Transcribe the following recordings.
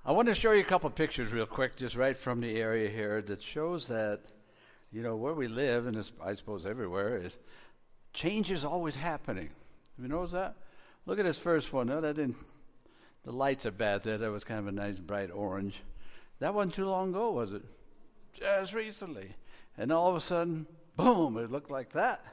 I want to show you a couple of pictures real quick, just right from the area here, that shows that, where we live, and I suppose everywhere, is change is always happening. Have you noticed that? Look at this first one. No, the lights are bad there. That was kind of a nice bright orange. That wasn't too long ago, was it? Just recently. And all of a sudden, boom, it looked like that.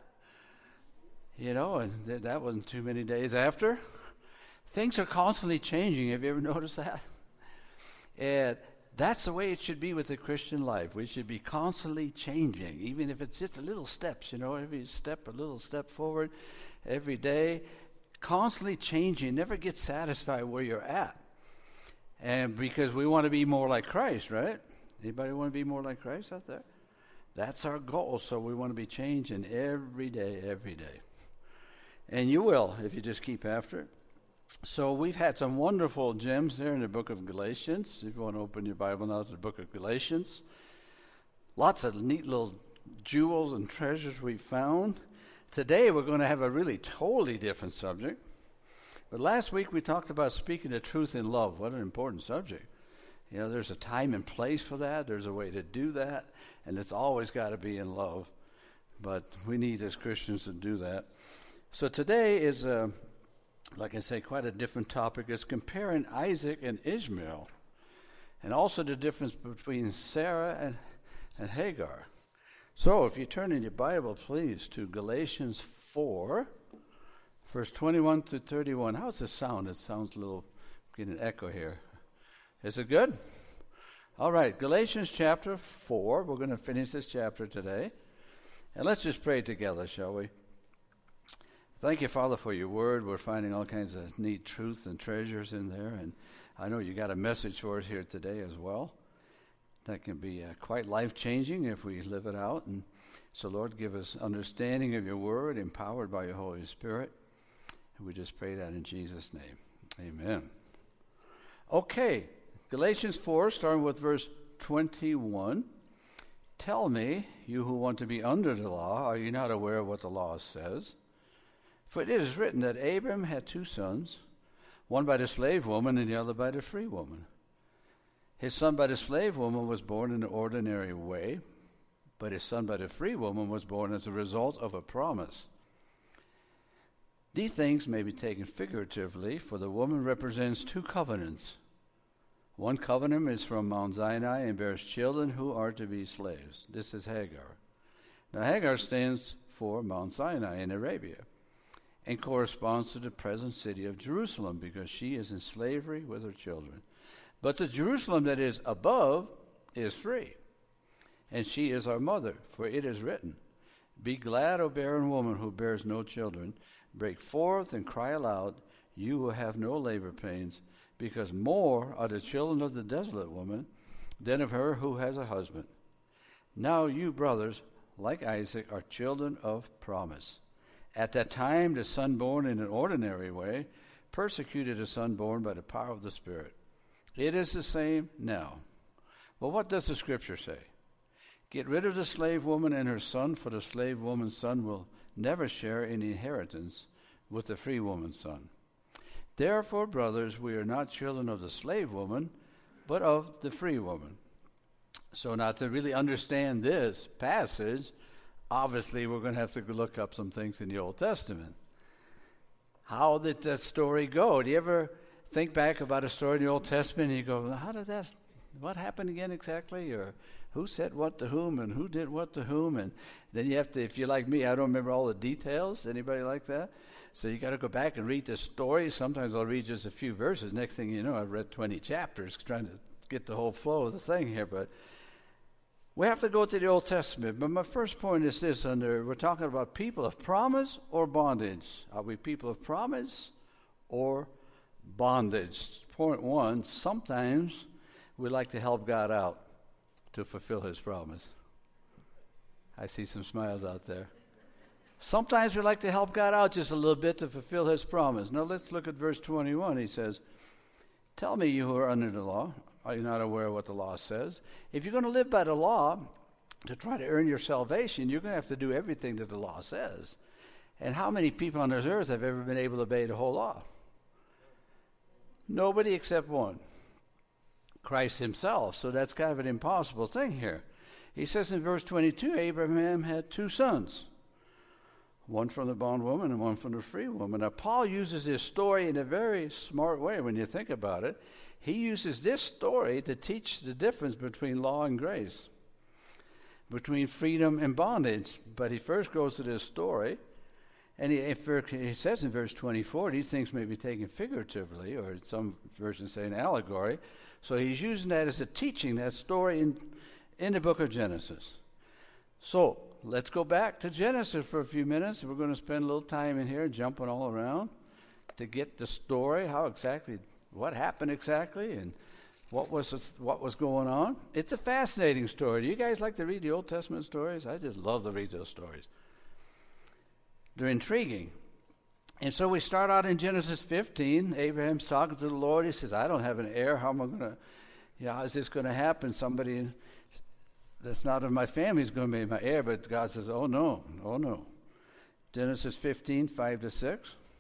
And that wasn't too many days after. Things are constantly changing. Have you ever noticed that? And that's the way it should be with the Christian life. We should be constantly changing, even if it's just a little steps, every step, a little step forward, every day. Constantly changing. Never get satisfied where you're at. And because we want to be more like Christ, right? Anybody want to be more like Christ out there? That's our goal. So we want to be changing every day, every day. And you will if you just keep after it. So we've had some wonderful gems there in the book of Galatians. If you want to open your Bible now to the book of Galatians. Lots of neat little jewels and treasures we found. Today we're going to have a really totally different subject. But last week we talked about speaking the truth in love. What an important subject. There's a time and place for that. There's a way to do that. And it's always got to be in love. But we need as Christians to do that. So today is like I say, quite a different topic. Is comparing Isaac and Ishmael, and also the difference between Sarah and Hagar. So if you turn in your Bible, please, to Galatians 4, verse 21 to 31. How's this sound? It sounds a little, getting an echo here. Is it good? All right, Galatians chapter 4. We're going to finish this chapter today. And let's just pray together, shall we? Thank you, Father, for your word. We're finding all kinds of neat truth and treasures in there. And I know you got a message for us here today as well. That can be quite life-changing if we live it out. And so, Lord, give us understanding of your word, empowered by your Holy Spirit. And we just pray that in Jesus' name. Amen. Okay, Galatians 4, starting with verse 21. Tell me, you who want to be under the law, are you not aware of what the law says? For it is written that Abram had two sons, one by the slave woman and the other by the free woman. His son by the slave woman was born in the ordinary way, but his son by the free woman was born as a result of a promise. These things may be taken figuratively, for the woman represents two covenants. One covenant is from Mount Sinai and bears children who are to be slaves. This is Hagar. Now Hagar stands for Mount Sinai in Arabia, and corresponds to the present city of Jerusalem, because she is in slavery with her children. But the Jerusalem that is above is free, and she is our mother, for it is written, Be glad, O barren woman who bears no children. Break forth and cry aloud, you who have no labor pains, because more are the children of the desolate woman than of her who has a husband. Now you, brothers, like Isaac, are children of promise. At that time, the son born in an ordinary way persecuted the son born by the power of the Spirit. It is the same now. Well, what does the Scripture say? Get rid of the slave woman and her son, for the slave woman's son will never share in the inheritance with the free woman's son. Therefore, brothers, we are not children of the slave woman, but of the free woman. So now to really understand this passage, obviously, we're going to have to look up some things in the Old Testament. How did that story go? Do you ever think back about a story in the Old Testament and you go, what happened again exactly? Or who said what to whom and who did what to whom? And then you have to, if you're like me, I don't remember all the details. Anybody like that? So you got to go back and read the story. Sometimes I'll read just a few verses. Next thing you know, I've read 20 chapters trying to get the whole flow of the thing here. But we have to go to the Old Testament. But my first point is this: we're talking about people of promise or bondage. Are we people of promise or bondage? Point one, sometimes we like to help God out to fulfill his promise. I see some smiles out there. Sometimes we like to help God out just a little bit to fulfill his promise. Now let's look at verse 21. He says, Tell me, you who are under the law, are you not aware of what the law says? If you're going to live by the law to try to earn your salvation, you're going to have to do everything that the law says. And how many people on this earth have ever been able to obey the whole law? Nobody except one. Christ himself. So that's kind of an impossible thing here. He says in verse 22, Abraham had 2 sons, one from the bondwoman and one from the free woman. Now, Paul uses this story in a very smart way when you think about it. He uses this story to teach the difference between law and grace, between freedom and bondage. But he first goes to this story, and he says in verse 24, these things may be taken figuratively, or some versions say an allegory. So he's using that as a teaching, that story in the book of Genesis. So let's go back to Genesis for a few minutes. We're going to spend a little time in here jumping all around to get the story, what happened exactly, and what was going on. It's a fascinating story. Do you guys like to read the Old Testament stories? I just love to read those stories. They're intriguing. And so we start out in Genesis 15. Abraham's talking to the Lord. He says, I don't have an heir. How is this going to happen? Somebody that's not of my family is going to be my heir. But God says, oh no. Genesis 15, 5-6.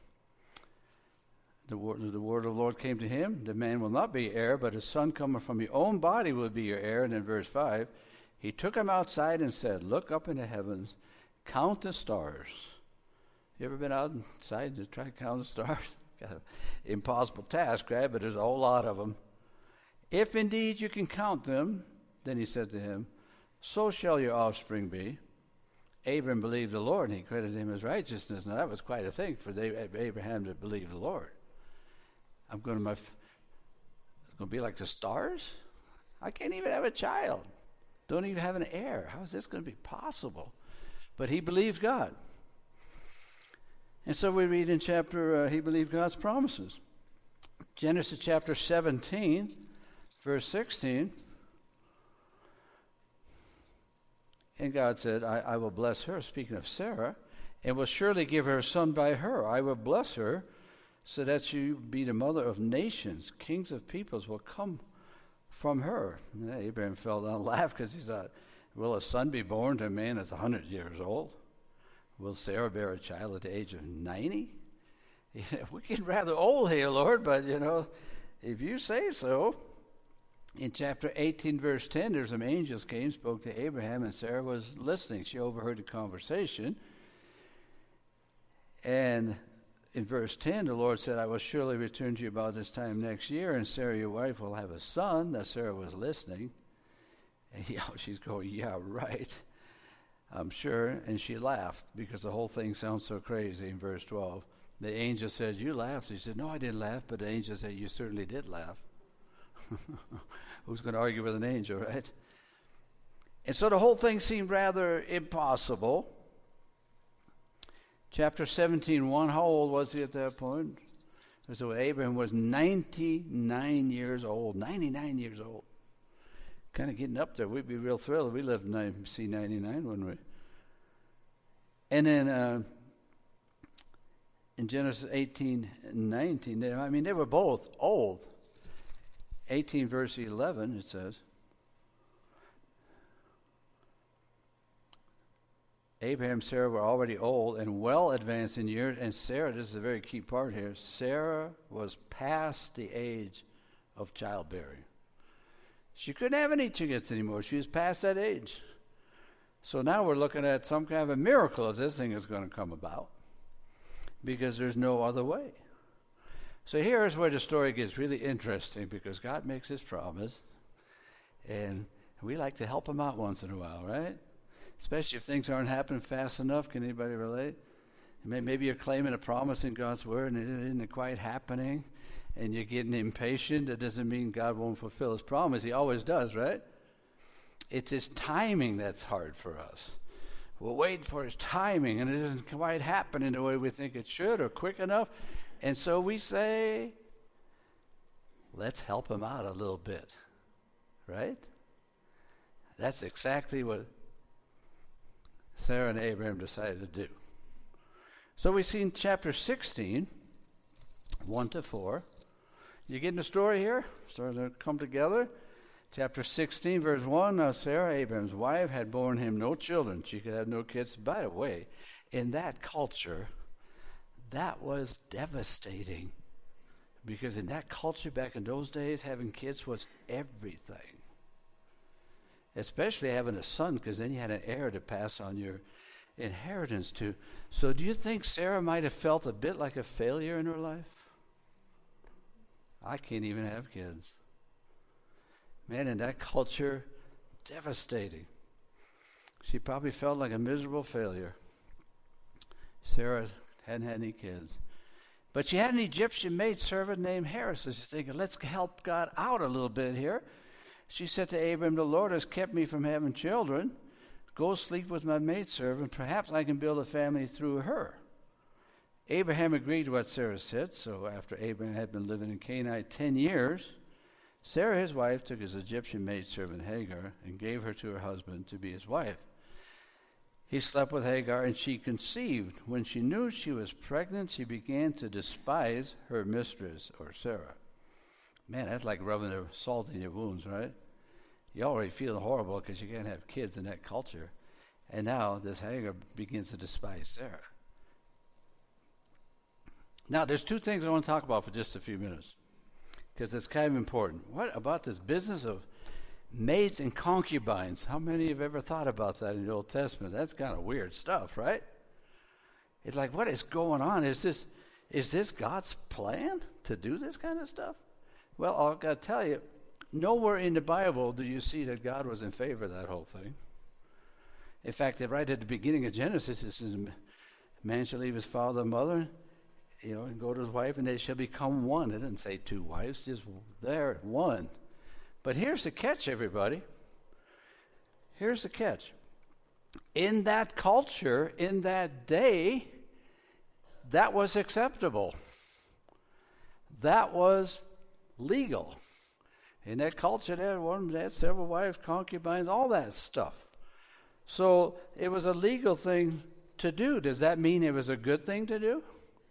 The word of the Lord came to him. The man will not be heir, but his son coming from your own body will be your heir. And in verse 5, he took him outside and said, look up in the heavens, count the stars. You ever been outside to try to count the stars? Got an impossible task, right? But there's a whole lot of them. If indeed you can count them, then he said to him, so shall your offspring be. Abraham believed the Lord, and he credited him as righteousness. Now that was quite a thing for Abraham to believe the Lord. It's going to be like the stars? I can't even have a child. Don't even have an heir. How is this going to be possible? But he believed God. And so we read in he believed God's promises. Genesis chapter 17, verse 16. And God said, I will bless her, speaking of Sarah, and will surely give her a son by her. I will bless her, so that she be the mother of nations. Kings of peoples will come from her. And Abraham fell down and laughed because he thought, will a son be born to a man that's 100 years old? Will Sarah bear a child at the age of 90? We're getting rather old here, Lord, but, if you say so. In chapter 18, verse 10, there's some angels came, spoke to Abraham, and Sarah was listening. She overheard the conversation. And in verse 10, the Lord said, I will surely return to you about this time next year, and Sarah, your wife, will have a son. Now Sarah was listening. And she's going, yeah, right. I'm sure. And she laughed because the whole thing sounds so crazy in verse 12. The angel said, you laughed. She said, no, I didn't laugh. But the angel said, you certainly did laugh. Who's going to argue with an angel, right? And so the whole thing seemed rather impossible. Chapter 17:1, how old was he at that point? So Abraham was 99 years old. 99 years old. Kind of getting up there. We'd be real thrilled if we lived to see 99, wouldn't we? And then in Genesis 18:19, they were both old. 18 verse 11, it says, Abraham and Sarah were already old and well advanced in years, and Sarah, this is a very key part here, Sarah was past the age of childbearing. She couldn't have any kids anymore. She was past that age. So now we're looking at some kind of a miracle if this thing is going to come about, because there's no other way. So here's where the story gets really interesting, because God makes his promise, and we like to help him out once in a while, right? Especially if things aren't happening fast enough. Can anybody relate? Maybe you're claiming a promise in God's word and it isn't quite happening, and you're getting impatient. That doesn't mean God won't fulfill his promise. He always does, right? It's his timing that's hard for us. We're waiting for his timing, and it isn't quite happening the way we think it should or quick enough. And so we say, let's help him out a little bit, right? That's exactly what Sarah and Abraham decided to do. So we see in chapter 16, 1-4. You getting the story here? Starting to come together. Chapter 16, verse 1. Now Sarah, Abraham's wife, had borne him no children. She could have no kids. By the way, in that culture, that was devastating, Because in that culture back in those days, having kids was everything. Especially having a son, because then you had an heir to pass on your inheritance to. So do you think Sarah might have felt a bit like a failure in her life? I can't even have kids. Man, in that culture, devastating. She probably felt like a miserable failure. Sarah hadn't had any kids. But she had an Egyptian maidservant named Hera. So she's thinking, let's help God out a little bit here. She said to Abram, the Lord has kept me from having children. Go sleep with my maidservant. Perhaps I can build a family through her. Abraham agreed to what Sarah said. So after Abraham had been living in Canaan 10 years, Sarah, his wife, took his Egyptian maidservant Hagar and gave her to her husband to be his wife. He slept with Hagar, and she conceived. When she knew she was pregnant, she began to despise her mistress, or Sarah. Man, that's like rubbing the salt in your wounds, right? You already feel horrible because you can't have kids in that culture. And now this Hagar begins to despise Sarah. Now, there's two things I want to talk about for just a few minutes, because it's kind of important. What about this business of maids and concubines? How many have ever thought about that in the Old Testament? That's kind of weird stuff, right? It's like, what is going on? Is this God's plan to do this kind of stuff? Well, I've got to tell you, nowhere in the Bible do you see that God was in favor of that whole thing. In fact, right at the beginning of Genesis, it says, man shall leave his father and mother, and go to his wife, and they shall become one. It didn't say two wives, just there, one. But here's the catch, everybody. Here's the catch. In that culture, in that day, that was acceptable. That was legal. In that culture, they had several wives, concubines, all that stuff. So it was a legal thing to do. Does that mean it was a good thing to do?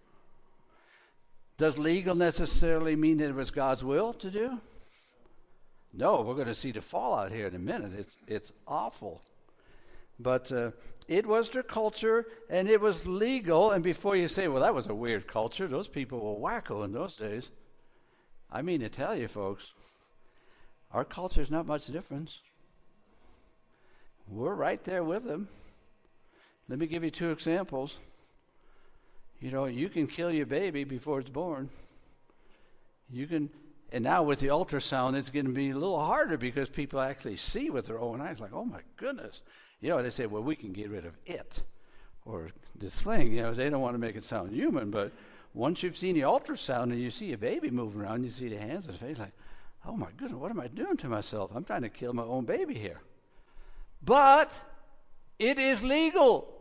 Does legal necessarily mean that it was God's will to do? No, we're going to see the fallout here in a minute. It's awful. But it was their culture, and it was legal. And before you say, well, that was a weird culture, those people were wacko in those days. I mean to tell you, folks, our culture is not much difference. We're right there with them. Let me give you two examples. You can kill your baby before it's born. And now with the ultrasound, it's going to be a little harder because people actually see with their own eyes, like, oh my goodness. They say, well, we can get rid of it, or this thing. They don't want to make it sound human, but once you've seen the ultrasound and you see a baby moving around, you see the hands and the face, like, oh my goodness, what am I doing to myself? I'm trying to kill my own baby here. But it is legal.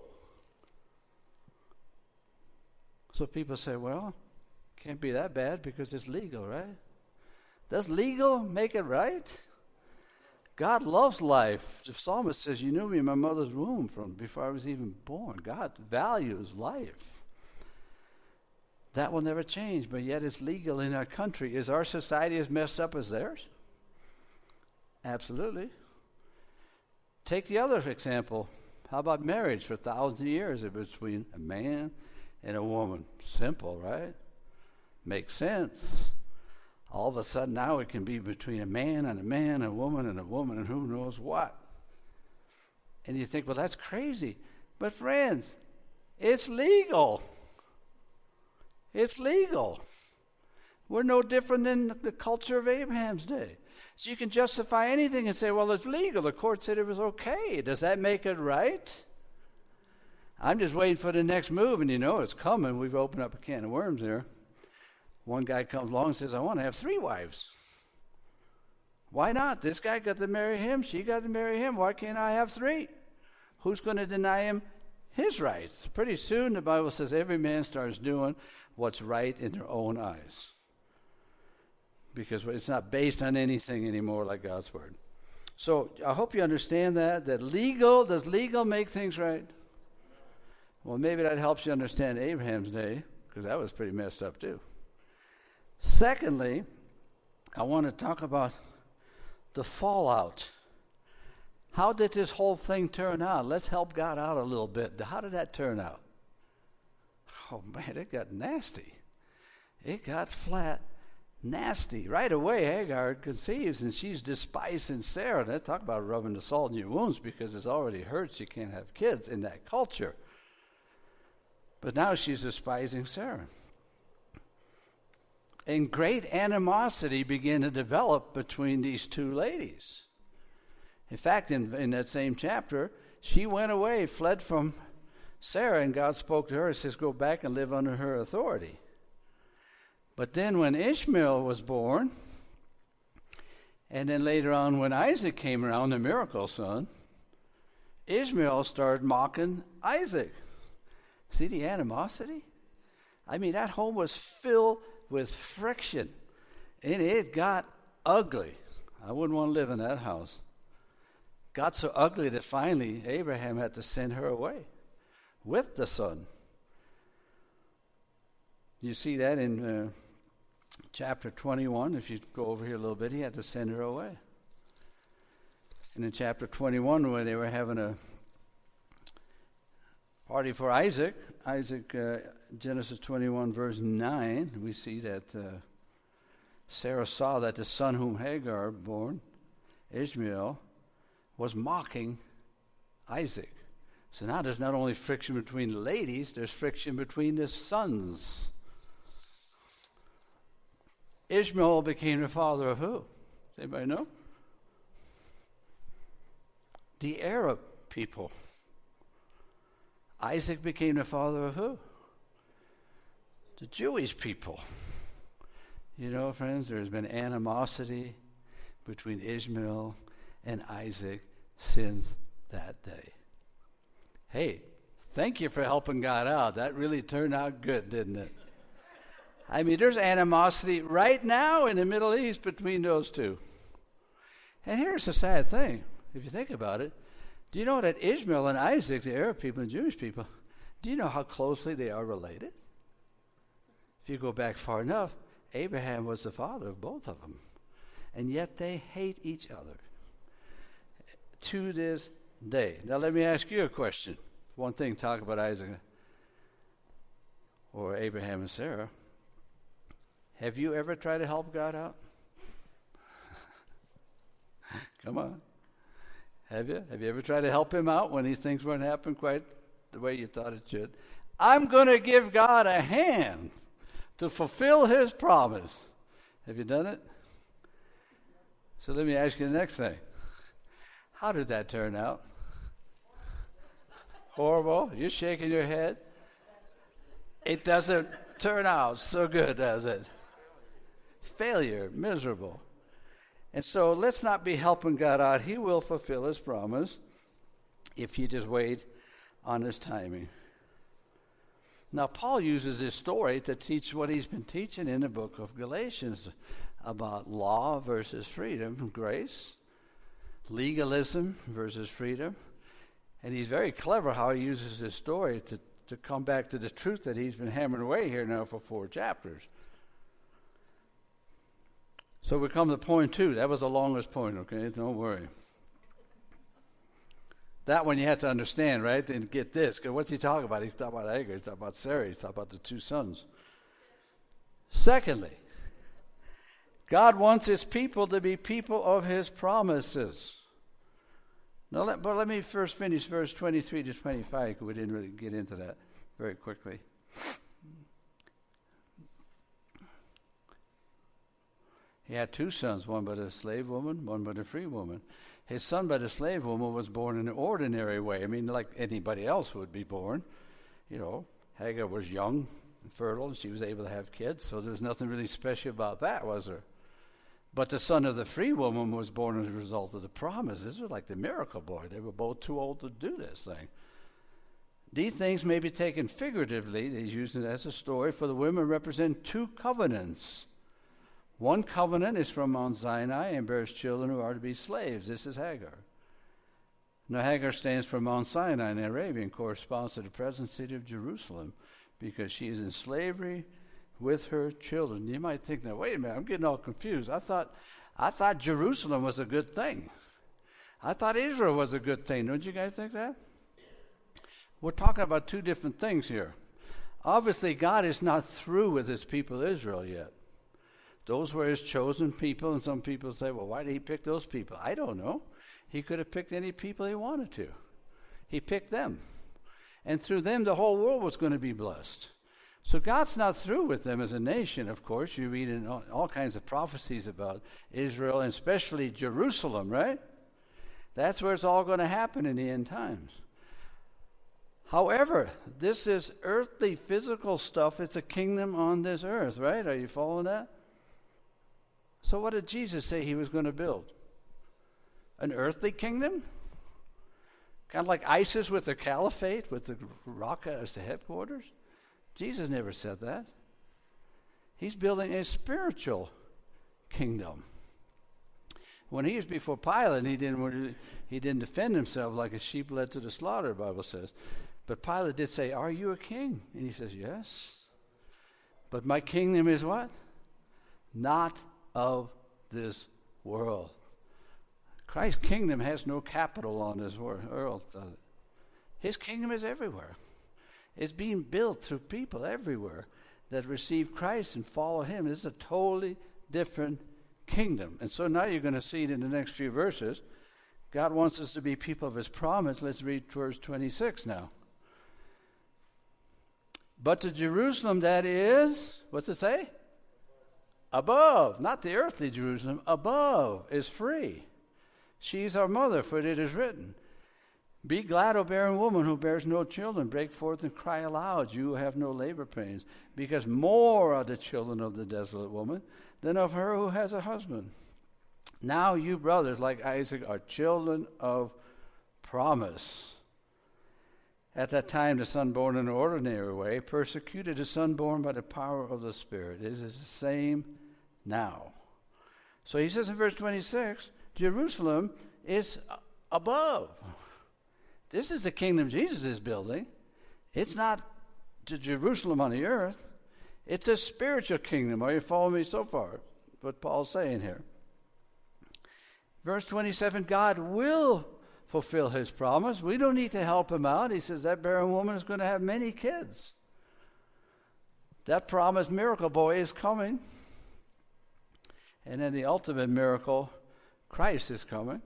So people say, well, can't be that bad because it's legal, right? Does legal make it right? God loves life. The psalmist says, you knew me in my mother's womb from before I was even born. God values life. That will never change, but yet it's legal in our country. Is our society as messed up as theirs? Absolutely. Take the other example. How about marriage? For thousands of years, it was between a man and a woman. Simple, right? Makes sense. All of a sudden now it can be between a man, a woman, and who knows what. And you think, well, that's crazy. But friends, it's legal. It's legal. We're no different than the culture of Abraham's day. So you can justify anything and say, well, it's legal. The court said it was okay. Does that make it right? I'm just waiting for the next move, and it's coming. We've opened up a can of worms there. One guy comes along and says, I want to have 3 wives. Why not? This guy got to marry him. She got to marry him. Why can't I have 3? Who's going to deny him his rights? Pretty soon the Bible says every man starts doing what's right in their own eyes. Because it's not based on anything anymore like God's word. So I hope you understand that does legal make things right? Well, maybe that helps you understand Abraham's day, because that was pretty messed up too. Secondly, I want to talk about the fallout. How did this whole thing turn out? Let's help God out a little bit. How did that turn out? Oh man, it got nasty. It got flat nasty. Right away, Hagar conceives, and she's despising Sarah. They talk about rubbing the salt in your wounds because it's already hurts. You can't have kids in that culture. But now she's despising Sarah. And great animosity began to develop between these two ladies. In fact, in that same chapter, she went away, fled from Sarah, and God spoke to her and says, go back and live under her authority. But then when Ishmael was born, and then later on when Isaac came around, the miracle son, Ishmael started mocking Isaac. See the animosity? I mean, that home was filled with friction, and it got ugly. I wouldn't want to live in that house. Got so ugly that finally Abraham had to send her away with the son. You see that in chapter 21. If you go over here a little bit, he had to send her away. And in chapter 21, where they were having a party for Isaac, Genesis 21, verse 9, we see that Sarah saw that the son whom Hagar born, Ishmael, was mocking Isaac. So now there's not only friction between the ladies, there's friction between the sons. Ishmael became the father of who? Does anybody know? The Arab people. Isaac became the father of who? The Jewish people. You know, friends, there's been animosity between Ishmael and Isaac since that day. Hey, thank you for helping God out. That really turned out good, didn't it? I mean, there's animosity right now in the Middle East between those two. And here's the sad thing, if you think about it. Do you know that Ishmael and Isaac, the Arab people and Jewish people, do you know how closely they are related? If you go back far enough, Abraham was the father of both of them. And yet they hate each other to this day. Now let me ask you a question. One thing, talk about Isaac or Abraham and Sarah. Have you ever tried to help God out? Come on. Have you? Have you ever tried to help him out when things weren't happening quite the way you thought it should? I'm going to give God a hand to fulfill his promise. Have you done it? So let me ask you the next thing. How did that turn out? Horrible? You're shaking your head? It doesn't turn out so good, does it? Failure, miserable. And so let's not be helping God out. He will fulfill his promise if you just wait on his timing. Now, Paul uses this story to teach what he's been teaching in the book of Galatians about law versus freedom, grace, legalism versus freedom. And he's very clever how he uses this story to come back to the truth that he's been hammering away here now for 4 chapters. So we come to point 2. That was the longest point, okay? Don't worry. That one you have to understand, right? And get this. Because what's he talking about? He's talking about Hagar. He's talking about Sarah. He's talking about the 2 sons. Secondly, God wants his people to be people of his promises. Now, let me first finish verse 23 to 25, because we didn't really get into that very quickly. He had 2 sons, one by the slave woman, one by the free woman. His son by the slave woman was born in an ordinary way. I mean, like anybody else would be born. You know, Hagar was young and fertile, and she was able to have kids, so there was nothing really special about that, was there? But the son of the free woman was born as a result of the promise. This was like the miracle boy. They were both too old to do this thing. These things may be taken figuratively. He's using it as a story, for the women represent 2 covenants. One covenant is from Mount Sinai and bears children who are to be slaves. This is Hagar. Now, Hagar stands for Mount Sinai in Arabia and corresponds to the present city of Jerusalem because she is in slavery with her children. You might think, now, wait a minute, I'm getting all confused. I thought Jerusalem was a good thing. I thought Israel was a good thing. Don't you guys think that? We're talking about 2 different things here. Obviously, God is not through with his people Israel yet. Those were his chosen people, and some people say, well, why did he pick those people? I don't know. He could have picked any people he wanted to. He picked them. And through them, the whole world was going to be blessed. So God's not through with them as a nation, of course. You read in all kinds of prophecies about Israel, and especially Jerusalem, right? That's where it's all going to happen in the end times. However, this is earthly, physical stuff. It's a kingdom on this earth, right? Are you following that? So what did Jesus say he was going to build? An earthly kingdom? Kind of like ISIS with the caliphate, with the Raqqa as the headquarters? Jesus never said that. He's building a spiritual kingdom. When he was before Pilate, he didn't defend himself like a sheep led to the slaughter, the Bible says. But Pilate did say, are you a king? And he says, yes. But my kingdom is what? Not of this world. Christ's kingdom has no capital on this world. His kingdom is everywhere. It's being built through people everywhere that receive Christ and follow him. This is a totally different kingdom. And so now you're going to see it in the next few verses. God wants us to be people of his promise. Let's read verse 26 now. But to Jerusalem that is, what's it say? Above, not the earthly Jerusalem, above is free. She is our mother, for it is written, be glad, O barren woman who bears no children. Break forth and cry aloud, you who have no labor pains, because more are the children of the desolate woman than of her who has a husband. Now you brothers, like Isaac, are children of promise. At that time, the son born in an ordinary way persecuted the son born by the power of the Spirit. It is the same now. So he says in verse 26, Jerusalem is above. This is the kingdom Jesus is building. It's not the Jerusalem on the earth. It's a spiritual kingdom. Are you following me so far? What Paul's saying here. Verse 27, God will fulfill his promise. We don't need to help him out. He says that barren woman is going to have many kids. That promised miracle boy is coming. And then the ultimate miracle, Christ is coming.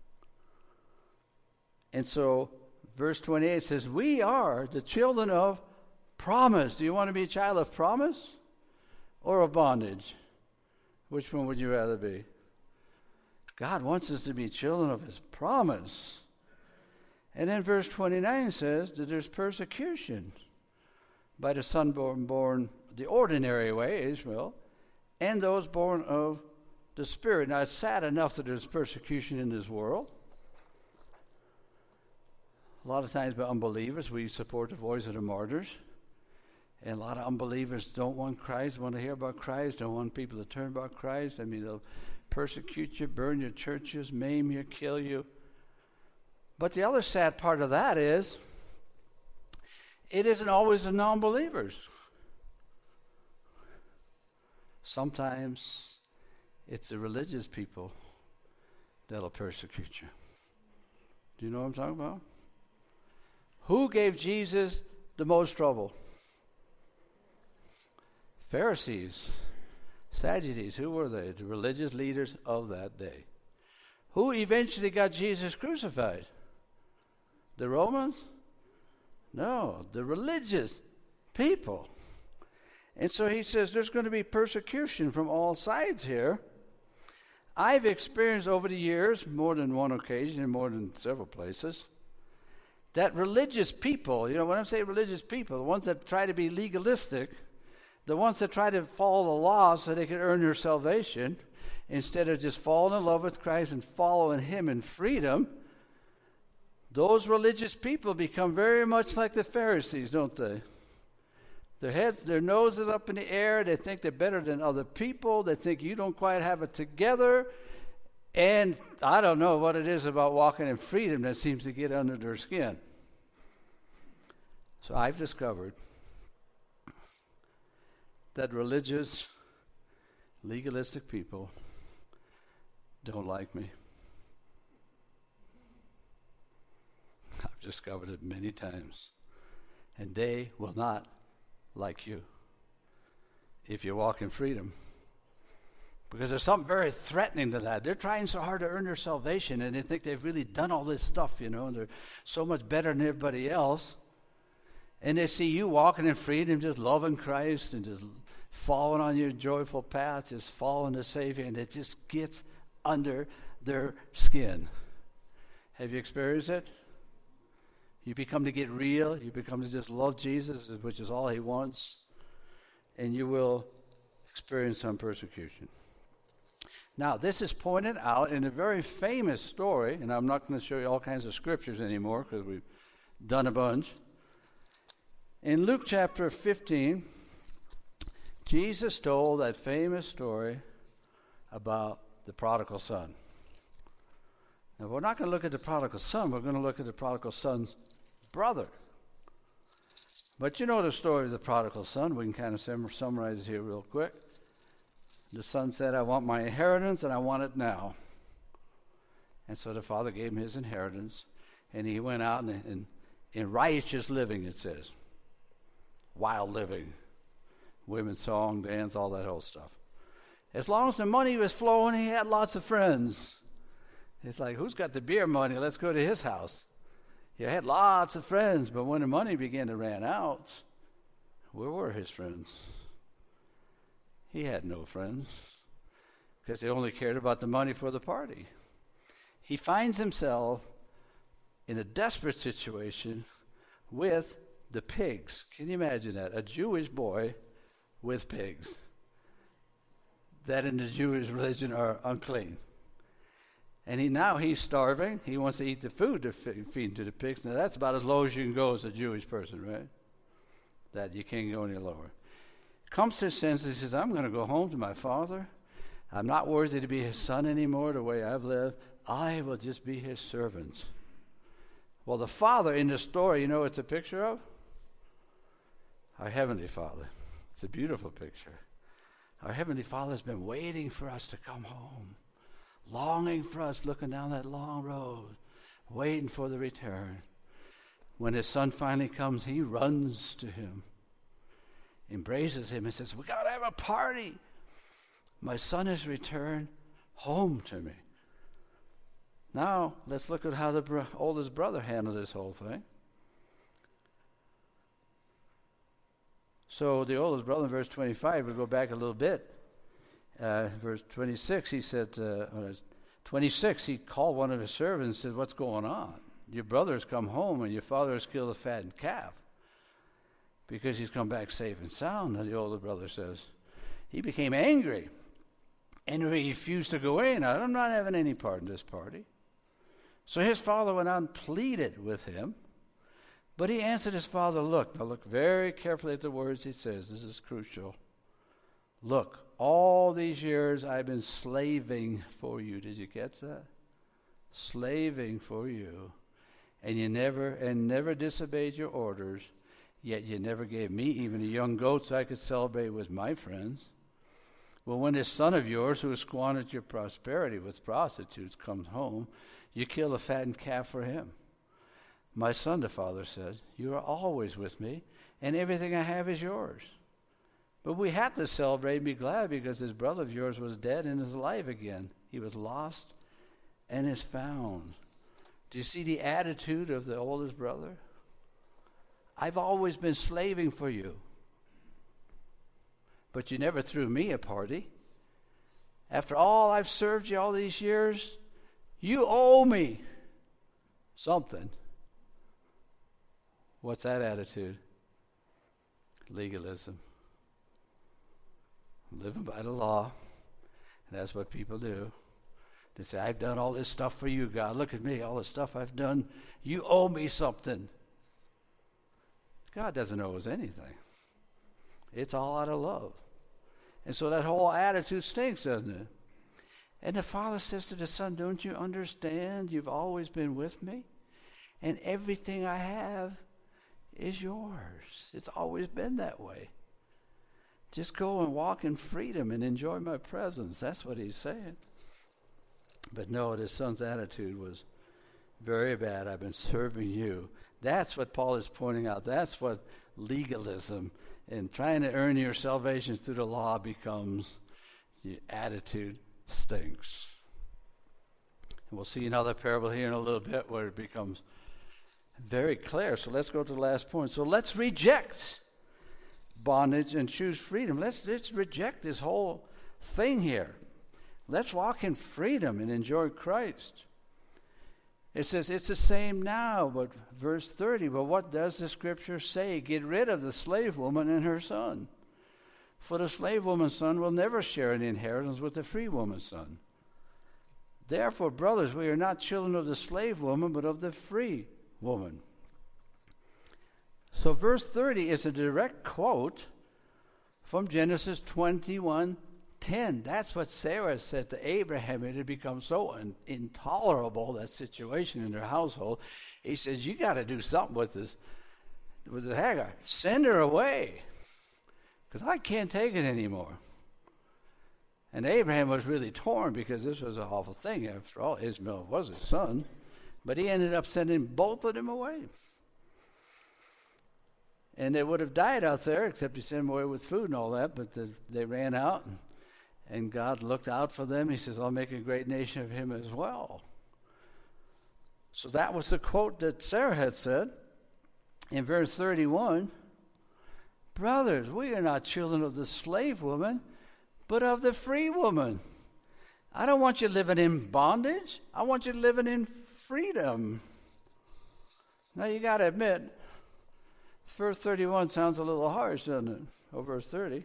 And so, verse 28 says, we are the children of promise. Do you want to be a child of promise or of bondage? Which one would you rather be? God wants us to be children of his promise. And then verse 29 says that there's persecution by the son born the ordinary way, Israel, and those born of the Spirit. Now, it's sad enough that there's persecution in this world. A lot of times by unbelievers, we support the voice of the martyrs. And a lot of unbelievers don't want Christ, want to hear about Christ, don't want people to turn about Christ. I mean, they'll persecute you, burn your churches, maim you, kill you. But the other sad part of that is, it isn't always the non-believers. Sometimes it's the religious people that'll persecute you. Do you know what I'm talking about? Who gave Jesus the most trouble? Pharisees, Sadducees. Who were they? The religious leaders of that day. Who eventually got Jesus crucified? The Romans? No, the religious people. And so he says there's going to be persecution from all sides here. I've experienced over the years, more than one occasion, and more than several places, that religious people, you know, when I say religious people, the ones that try to be legalistic, the ones that try to follow the law so they can earn their salvation, instead of just falling in love with Christ and following him in freedom, those religious people become very much like the Pharisees, don't they? Their heads, their noses up in the air. They think they're better than other people. They think you don't quite have it together. And I don't know what it is about walking in freedom that seems to get under their skin. So I've discovered that religious, legalistic people don't like me. I've discovered it many times. And they will not like you if you walk in freedom. Because there's something very threatening to that. They're trying so hard to earn their salvation, and they think they've really done all this stuff, and they're so much better than everybody else. And they see you walking in freedom, just loving Christ, and just following on your joyful path, just following the Savior, and it just gets under their skin. Have you experienced it? You become to get real. You become to just love Jesus, which is all he wants. And you will experience some persecution. Now, this is pointed out in a very famous story, and I'm not going to show you all kinds of scriptures anymore because we've done a bunch. In Luke chapter 15, Jesus told that famous story about the prodigal son. Now, we're not going to look at the prodigal son. We're going to look at the prodigal son's brother. But you know the story of the prodigal son. We can kind of summarize it here real quick. The son said, I want my inheritance, and I want it now. And so the father gave him his inheritance, and he went out in righteous living, it says. Wild living. Women, song, dance, all that whole stuff. As long as the money was flowing, he had lots of friends. It's like, who's got the beer money? Let's go to his house. He had lots of friends, but when the money began to run out, where were his friends? He had no friends because they only cared about the money for the party. He finds himself in a desperate situation with the pigs. Can you imagine that? A Jewish boy with pigs that in the Jewish religion are unclean. And now he's starving. He wants to eat the food to feed to the pigs. Now that's about as low as you can go as a Jewish person, right? That you can't go any lower. Comes to his senses, he says, I'm going to go home to my father. I'm not worthy to be his son anymore the way I've lived. I will just be his servant. Well, the father in the story, you know what it's a picture of? Our Heavenly Father. It's a beautiful picture. Our Heavenly Father has been waiting for us to come home, longing for us, looking down that long road, waiting for the return. When his son finally comes, he runs to him, embraces him, and says, we got to have a party. My son has returned home to me. Now, let's look at how the oldest brother handled this whole thing. So the oldest brother in verse 25, we'll go back a little bit. Verse 26, he said, 26, he called one of his servants and said, what's going on? Your brother's come home and your father has killed a fattened calf because he's come back safe and sound. And the older brother says, he became angry and he refused to go in. I'm not having any part in this party. So his father went out and pleaded with him. But he answered his father, look very carefully at the words he says. This is crucial. Look, all these years I've been slaving for you. Did you get that? Slaving for you. And you never disobeyed your orders, yet you never gave me even a young goat so I could celebrate with my friends. Well, when this son of yours who has squandered your prosperity with prostitutes comes home, you kill a fattened calf for him. My son, the father said, you are always with me, and everything I have is yours. But we had to celebrate and be glad because this brother of yours was dead and is alive again. He was lost and is found. Do you see the attitude of the oldest brother? I've always been slaving for you. But you never threw me a party. After all I've served you all these years, you owe me something. What's that attitude? Legalism. Living by the law. And that's what people do. They say, I've done all this stuff for you, God. Look at me, all the stuff I've done. You owe me something. God doesn't owe us anything. It's all out of love. And so that whole attitude stinks, doesn't it? And the father says to the son, don't you understand? You've always been with me. And everything I have is yours. It's always been that way. Just go and walk in freedom and enjoy my presence. That's what he's saying. But no, his son's attitude was very bad. I've been serving you. That's what Paul is pointing out. That's what legalism and trying to earn your salvation through the law becomes. Your attitude stinks. And we'll see another parable here in a little bit where it becomes very clear. So let's go to the last point. So let's reject bondage and choose freedom. Let's reject this whole thing here. Let's walk in freedom and enjoy Christ. It says it's the same now, but verse 30, but what does the scripture say? Get rid of the slave woman and her son. For the slave woman's son will never share in the inheritance with the free woman's son. Therefore, brothers, we are not children of the slave woman, but of the free woman. So verse 30 is a direct quote from Genesis 21:10. That's what Sarah said to Abraham. It had become so intolerable, that situation in their household. He says, you got to do something with this Hagar. Send her away, because I can't take it anymore. And Abraham was really torn, because this was an awful thing. After all, Ishmael was his son. But he ended up sending both of them away. And they would have died out there, except he sent them away with food and all that. But they ran out, and God looked out for them. He says, I'll make a great nation of him as well. So that was the quote that Sarah had said in verse 31. Brothers, we are not children of the slave woman, but of the free woman. I don't want you living in bondage. I want you living in freedom. Now you got to admit, verse 31 sounds a little harsh, doesn't it? Or verse 30.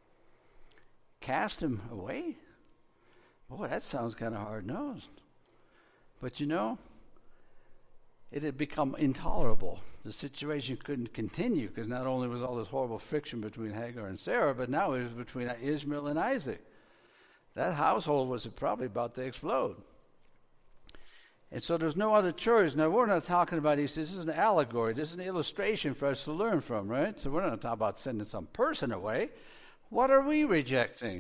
Cast him away? Boy, that sounds kind of hard-nosed. But you know, it had become intolerable. The situation couldn't continue, because not only was all this horrible friction between Hagar and Sarah, but now it was between Ishmael and Isaac. That household was probably about to explode. And so there's no other choice. Now, we're not talking about this. This is an allegory. This is an illustration for us to learn from, right? So we're not talking about sending some person away. What are we rejecting?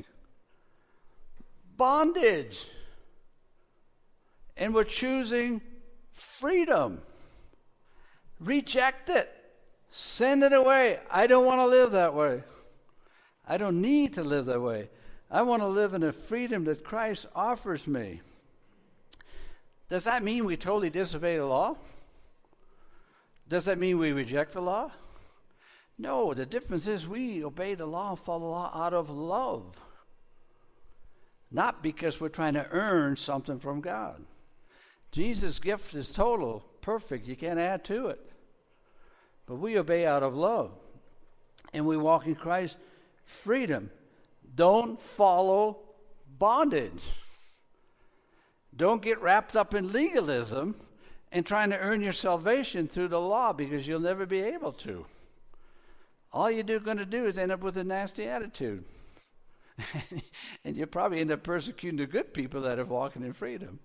Bondage. And we're choosing freedom. Reject it. Send it away. I don't want to live that way. I don't need to live that way. I want to live in the freedom that Christ offers me. Does that mean we totally disobey the law? Does that mean we reject the law? No, the difference is we obey the law, follow the law out of love. Not because we're trying to earn something from God. Jesus' gift is total, perfect. You can't add to it. But we obey out of love. And we walk in Christ's freedom. Don't follow bondage. Don't get wrapped up in legalism and trying to earn your salvation through the law, because you'll never be able to. All you're going to do is end up with a nasty attitude. And you'll probably end up persecuting the good people that are walking in freedom.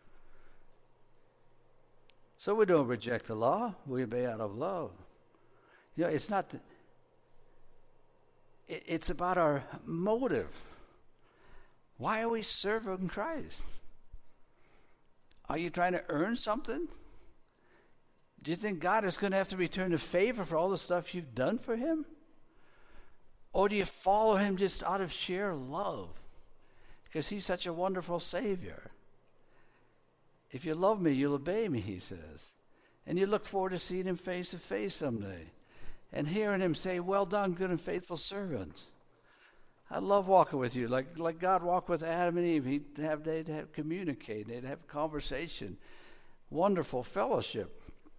So we don't reject the law. We obey out of love. You know, it's not... It's about our motive. Why are we serving Christ? Are you trying to earn something? Do you think God is going to have to return a favor for all the stuff you've done for him? Or do you follow him just out of sheer love? Because he's such a wonderful Savior. If you love me, you'll obey me, he says. And you look forward to seeing him face to face someday. And hearing him say, well done, good and faithful servant. I love walking with you. Like God walked with Adam and Eve. They'd have communicate. They'd have conversation. Wonderful fellowship.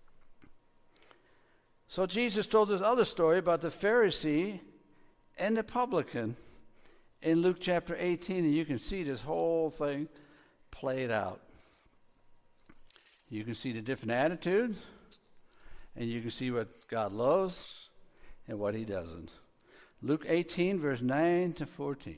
So Jesus told this other story about the Pharisee and the publican in Luke chapter 18. And you can see this whole thing played out. You can see the different attitudes. And you can see what God loves and what he doesn't. Luke 18, verse 9 to 14.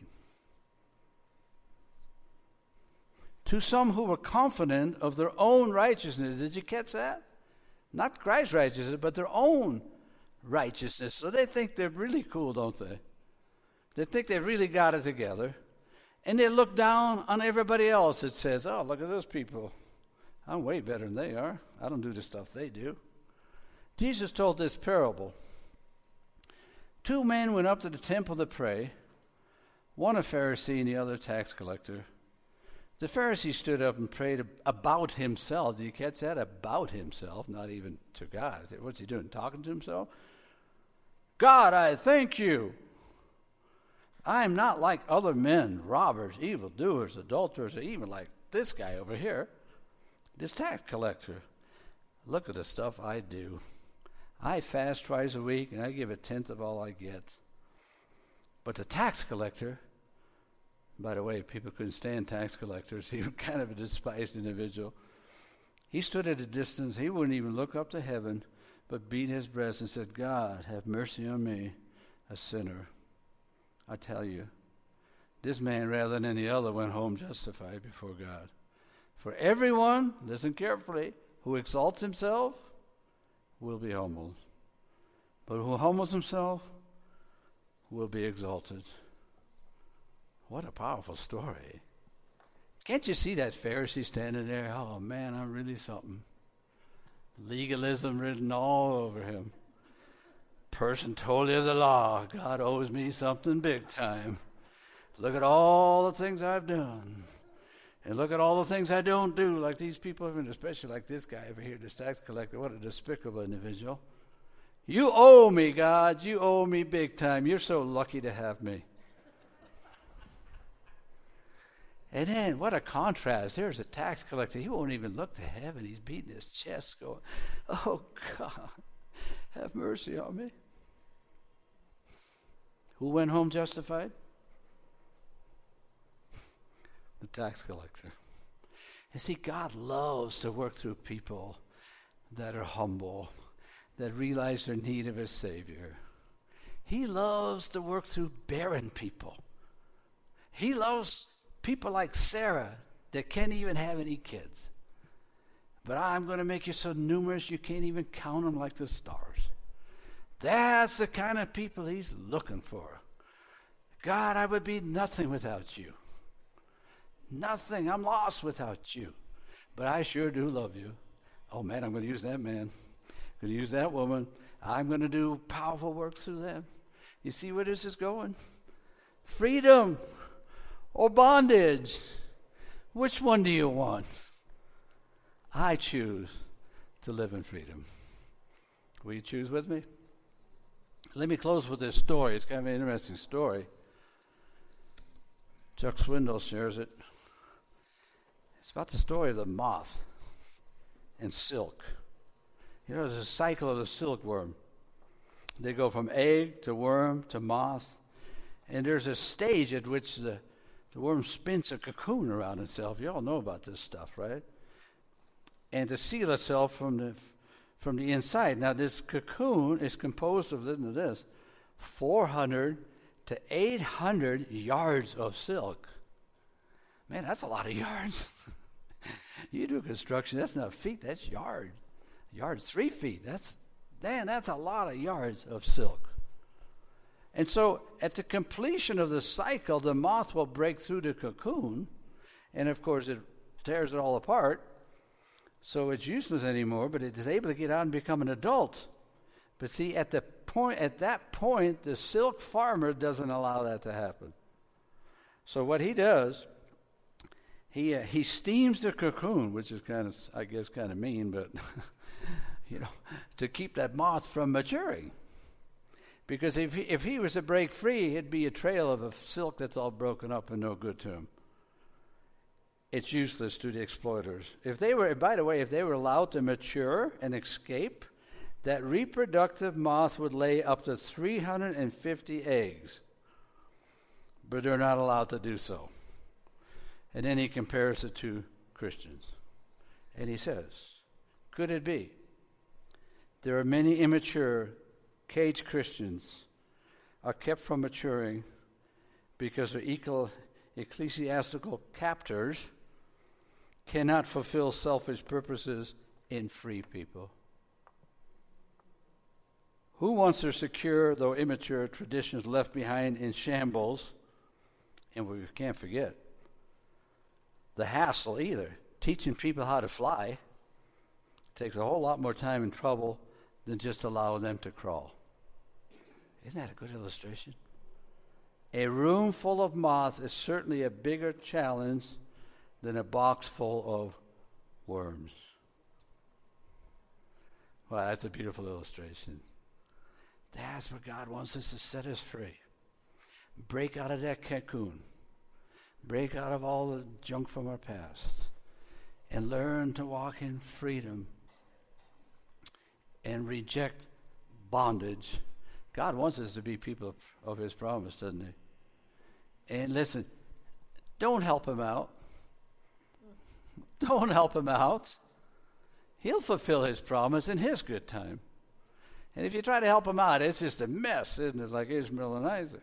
To some who were confident of their own righteousness. Did you catch that? Not Christ's righteousness, but their own righteousness. So they think they're really cool, don't they? They think they really got it together. And they look down on everybody else. It says, oh, look at those people. I'm way better than they are. I don't do the stuff they do. Jesus told this parable. 2 men went up to the temple to pray, one a Pharisee and the other a tax collector. The Pharisee stood up and prayed about himself. Do you catch that? About himself, not even to God. What's he doing? Talking to himself? God, I thank you. I am not like other men, robbers, evildoers, adulterers, or even like this guy over here, this tax collector. Look at the stuff I do. I fast twice a week, and I give a tenth of all I get. But the tax collector, by the way, people couldn't stand tax collectors. He was kind of a despised individual. He stood at a distance. He wouldn't even look up to heaven, but beat his breast and said, God, have mercy on me, a sinner. I tell you, this man, rather than any other, went home justified before God. For everyone, listen carefully, who exalts himself will be humbled. But who humbles himself will be exalted. What a powerful story. Can't you see that Pharisee standing there? Oh man, I'm really something. Legalism written all over him. Person totally of the law. God owes me something big time. Look at all the things I've done. And look at all the things I don't do, like these people, and especially like this guy over here, this tax collector. What a despicable individual. You owe me, God. You owe me big time. You're so lucky to have me. And then, what a contrast. There's a tax collector. He won't even look to heaven. He's beating his chest going, oh, God, have mercy on me. Who went home justified? The tax collector. You see, God loves to work through people that are humble, that realize their need of a Savior. He loves to work through barren people. He loves people like Sarah that can't even have any kids. But I'm going to make you so numerous you can't even count them like the stars. That's the kind of people he's looking for. God, I would be nothing without you. Nothing. I'm lost without you. But I sure do love you. Oh, man, I'm going to use that man. I'm going to use that woman. I'm going to do powerful work through them. You see where this is going? Freedom or bondage? Which one do you want? I choose to live in freedom. Will you choose with me? Let me close with this story. It's kind of an interesting story. Chuck Swindoll shares it. It's about the story of the moth and silk. You know, there's a cycle of the silkworm. They go from egg to worm to moth. And there's a stage at which the worm spins a cocoon around itself. You all know about this stuff, right? And to seal itself from the inside. Now, this cocoon is composed of, listen to this, 400 to 800 yards of silk. Man, that's a lot of yards. You do construction, that's not feet, that's yards. Yards, 3 feet. That's a lot of yards of silk. And so at the completion of the cycle, the moth will break through the cocoon, and of course it tears it all apart, so it's useless anymore, but it is able to get out and become an adult. But see, at that point, the silk farmer doesn't allow that to happen. So what he does, he steams the cocoon, which is kind of mean, but to keep that moth from maturing. Because if he was to break free, it'd be a trail of a silk that's all broken up and no good to him. It's useless to the exploiters. If they were allowed to mature and escape, that reproductive moth would lay up to 350 eggs. But they're not allowed to do so. And then he compares it to Christians. And he says, could it be there are many immature, caged Christians are kept from maturing because their ecclesiastical captors cannot fulfill selfish purposes in free people? Who wants their secure, though immature, traditions left behind in shambles? And we can't forget the hassle either. Teaching people how to fly takes a whole lot more time and trouble than just allowing them to crawl. Isn't that a good illustration? A room full of moths is certainly a bigger challenge than a box full of worms. Wow, that's a beautiful illustration. That's what God wants us to set us free. Break out of that cocoon. Break out of all the junk from our past. And learn to walk in freedom. And reject bondage. God wants us to be people of His promise, doesn't He? And listen, don't help Him out. Don't help Him out. He'll fulfill His promise in His good time. And if you try to help Him out, it's just a mess, isn't it? Like Ishmael and Isaac.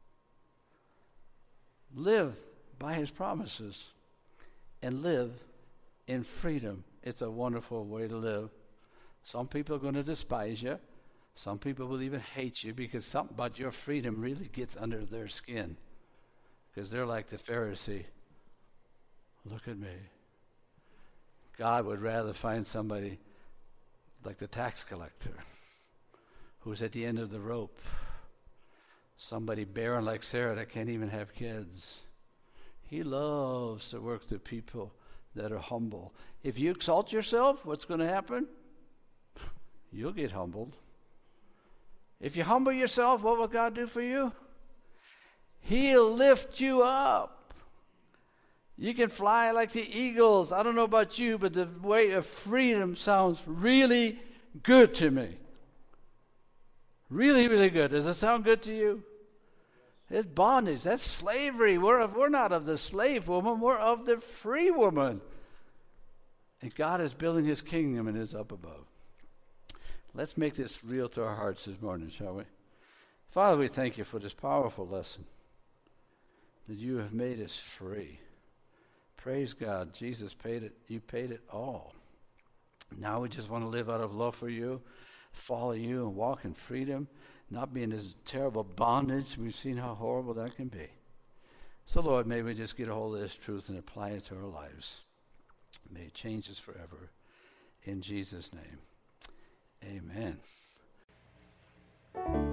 Live by His promises and live in freedom. It's a wonderful way to live. Some people are going to despise you. Some people will even hate you because something about your freedom really gets under their skin. Because they're like the Pharisee. Look at me. God would rather find somebody like the tax collector who's at the end of the rope. Somebody barren like Sarah that can't even have kids. He loves to work through people that are humble. If you exalt yourself, what's going to happen? You'll get humbled. If you humble yourself, what will God do for you? He'll lift you up. You can fly like the eagles. I don't know about you, but the way of freedom sounds really good to me. Really, really good. Does it sound good to you? It's bondage. That's slavery. We're not of the slave woman. We're of the free woman. And God is building His kingdom and is up above. Let's make this real to our hearts this morning, shall we? Father, we thank You for this powerful lesson that You have made us free. Praise God. Jesus paid it. You paid it all. Now we just want to live out of love for You, follow You, and walk in freedom, not be in this terrible bondage. We've seen how horrible that can be. So, Lord, may we just get a hold of this truth and apply it to our lives. May it change us forever. In Jesus' name, amen.